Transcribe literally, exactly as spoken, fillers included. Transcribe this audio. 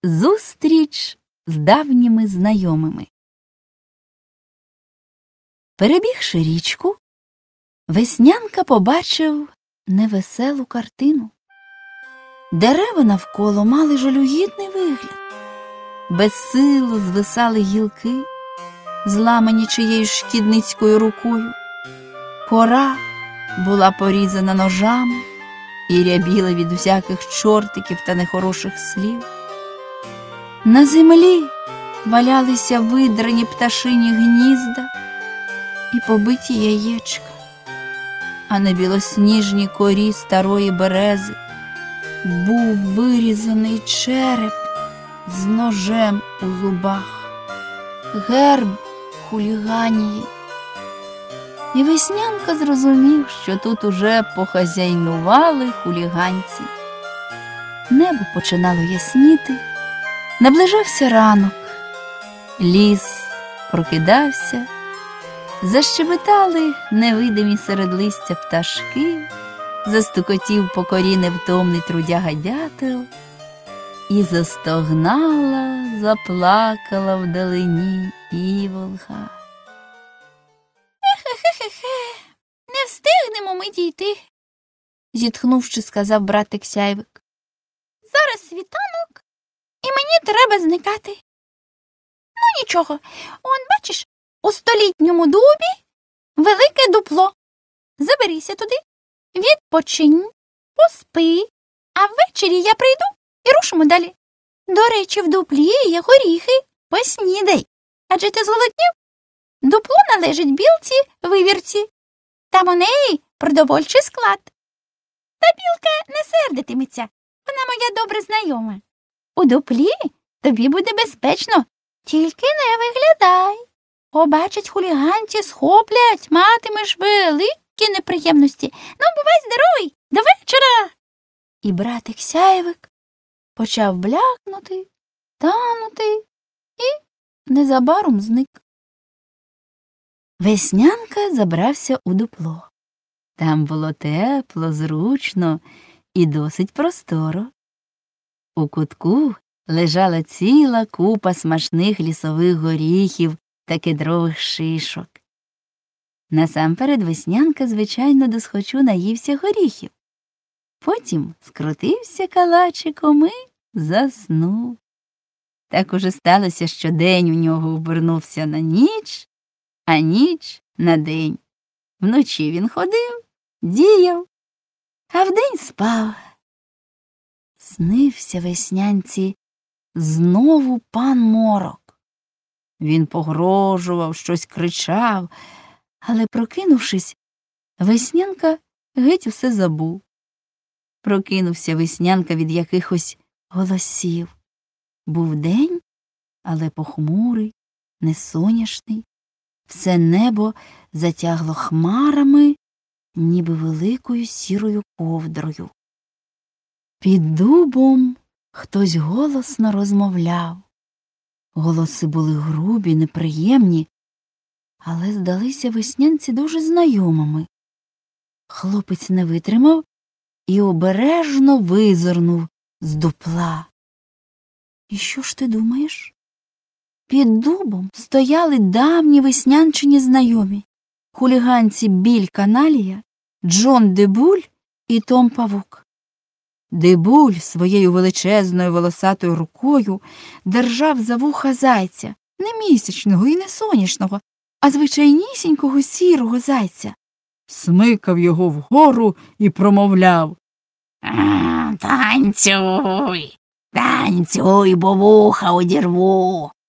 Зустріч з давніми знайомими. Перебігши річку, Веснянка побачив невеселу картину. Дерева навколо мали жалюгідний вигляд. Безсило звисали гілки, зламані чиєюсь шкідницькою рукою. Кора була порізана ножами і рябіла від усяких чортиків та нехороших слів. На землі валялися видрані пташині гнізда і побиті яєчка, а на білосніжній корі старої берези був вирізаний череп з ножем у зубах, герб хуліганії. І Веснянка зрозумів, що тут уже похазяйнували хуліганці. Небо починало ясніти, наближався ранок, ліс прокидався, защебетали невидимі серед листя пташки, застукотів по корі невтомний трудяга дятел, і застогнала, заплакала вдалині іволга. Хе-хе-хе, не встигнемо ми дійти, зітхнувши, сказав братик Сяйвик. Зараз світанок, і мені треба зникати. Ну нічого, он, бачиш, у столітньому дубі велике дупло. Заберися туди, відпочинь, поспи, а ввечері я прийду і рушимо далі. До речі, в дуплі є горіхи, поснідай. Адже ти зголоднів? Дупло належить білці-вивірці. Там у неї продовольчий склад. Та білка не сердитиметься, вона моя добра знайома. У дуплі тобі буде безпечно, тільки не виглядай. Побачать хуліганці, схоплять, матимеш великі неприємності. Ну, бувай здоровий, до вечора. І братик Сяйвик почав блякнути, танути і незабаром зник. Веснянка забрався у дупло. Там було тепло, зручно і досить просторо. У кутку лежала ціла купа смачних лісових горіхів та кедрових шишок. Насамперед Веснянка, звичайно, досхочу наївся горіхів. Потім скрутився калачиком і заснув. Так уже сталося, що день у нього обернувся на ніч, а ніч на день. Вночі він ходив, діяв, а вдень спав. Снився Веснянці знову пан Морок. Він погрожував, щось кричав, але, прокинувшись, Веснянка геть усе забув. Прокинувся Веснянка від якихось голосів. Був день, але похмурий, несоняшний. Все небо затягло хмарами, ніби великою сірою ковдрою. Під дубом хтось голосно розмовляв. Голоси були грубі, неприємні, але здалися Веснянці дуже знайомими. Хлопець не витримав і обережно визирнув з дупла. І що ж ти думаєш? Під дубом стояли давні веснянчині знайомі — хуліганці Біль Каналія, Джон Дебуль і Том Павук. Дебуль своєю величезною волосатою рукою держав за вуха зайця, не місячного і не сонячного, а звичайнісінького сірого зайця. Смикав його вгору і промовляв: «Танцюй, танцюй, бо вуха одірву.